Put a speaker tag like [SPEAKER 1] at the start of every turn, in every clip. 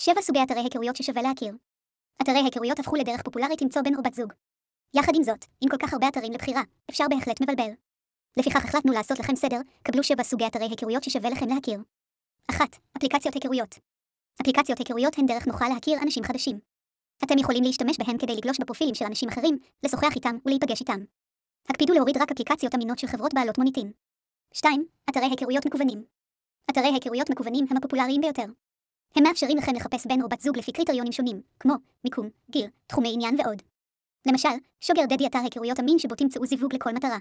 [SPEAKER 1] 7 סוגי אתרי היכרויות ששווה להכיר. אתרי היכרויות הפכו לדרך פופולרית למצוא בן או בת זוג. יחד עם זאת, עם כל כך הרבה אתרים לבחירה, אפשר בהחלט מבלבל. לפיכך החלטנו לעשות לכם סדר, קבלו 7 סוגי אתרי היכרויות ששווה לכם להכיר. 1. אפליקציות היכרויות. אפליקציות היכרויות הן דרך נוחה להכיר אנשים חדשים. אתם יכולים להשתמש בהן כדי לגלוש בפרופילים של אנשים אחרים, לשוחח איתם ולהיפגש איתם. הקפידו להוריד רק אפליקציות אמינות של חברות בעלות מוניטין. 2. אתרי היכרויות מקוונים. אתרי היכרויות מקוונים הם הפופולריים ביותר. הם מאפשרים לכם לחפש בן או בת זוג לפי קריטריונים שונים, כמו מיקום, גיל, תחומי עניין ועוד. למשל, שוגר דדי אתר היכרויות אמין שבו תמצאו זיווג לכל מטרה.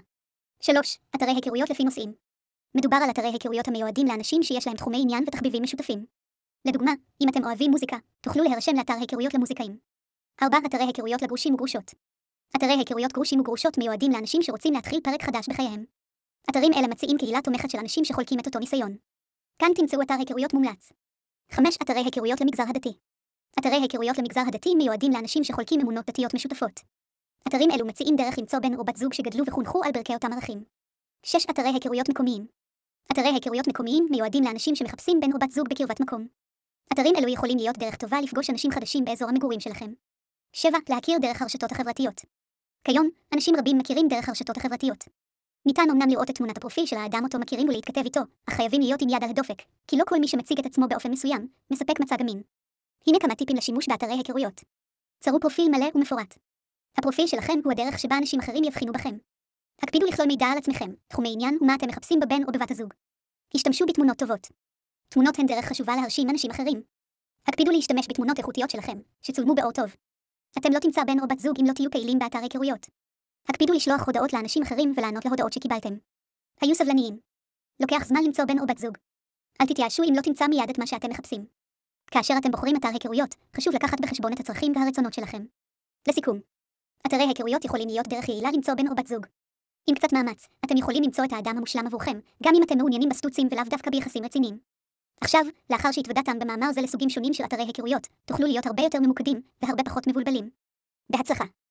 [SPEAKER 1] 3. אתרי היכרויות לפי נושאים. מדובר על אתרי היכרויות המיועדים לאנשים שיש להם תחומי עניין ותחביבים משותפים. לדוגמה, אם אתם אוהבים מוזיקה, תוכלו להירשם לאתר היכרויות למוזיקאים. 4. אתרי היכרויות לגרושים וגרושות. אתרי היכרויות גרושים וגרושות מיועדים לאנשים שרוצים להתחיל פרק חדש בחייהם. אתרים אלה מציעים קהילה תומכת של אנשים שחולקים את אותו ניסיון. כאן תמצאו אתר היכרויות מומלץ. 5. אתרי היכרויות למגזר הדתי. אתרי היכרויות למגזר הדתי מיועדים לאנשים שחולקים אמונות דתיות משותפות. אתרים אלו מציעים דרך למצוא בן או בת זוג שגדלו וחונכו על ברכי אותם ערכים. 6. אתרי היכרויות מקומיים. אתרי היכרויות מקומיים מיועדים לאנשים שמחפשים בן או בת זוג בקרבת מקום. אתרים אלו יכולים להיות דרך טובה לפגוש אנשים חדשים באזור המגורים שלכם. 7. להכיר דרך הרשתות החברתיות. כיום, אנשים רבים מכירים דרך הרשתות החברתיות. ניתן אמנם לראות את תמונת הפרופיל של האדם אותו מכירים ולהתכתב איתו, אך חייבים להיות עם יד על הדופק, כי לא כל מי שמציג את עצמו באופן מסוים, מספק מצג אמין. הנה כמה טיפים לשימוש באתרי היכרויות. צרו פרופיל מלא ומפורט. הפרופיל שלכם הוא הדרך שבה אנשים אחרים יבחינו בכם. הקפידו לכלול מידע על עצמכם, תחומי עניין ומה אתם מחפשים בבן או בבת הזוג. השתמשו בתמונות טובות. תמונות הן דרך חשובה להרשים אנשים אחרים. הקפידו להשתמש בתמונות איכותיות שלכם, שצולמו באור טוב. אתם לא תמצא בן או בת זוג אם לא תהיו פעילים באתר היכרויות. הקפידו לשלוח הודעות לאנשים אחרים ולענות להודעות שקיבלתם. היו סבלניים. לוקח זמן למצוא בן או בת זוג. אל תתייאשו אם לא תמצא מיד את מה שאתם מחפשים. כאשר אתם בוחרים אתר היכרויות, חשוב לקחת בחשבון את הצרכים והרצונות שלכם. לסיכום, אתרי היכרויות יכולים להיות דרך יעילה למצוא בן או בת זוג. עם קצת מאמץ, אתם יכולים למצוא את האדם המושלם עבורכם, גם אם אתם מעוניינים בסטוצים ולאו דווקא ביחסים רציניים. עכשיו, לאחר שהתוודעתם במאמר זה לסוגים שונים של אתרי היכרויות, תוכלו להיות הרבה יותר ממוקדים והרבה פחות מבולבלים. בהצלחה.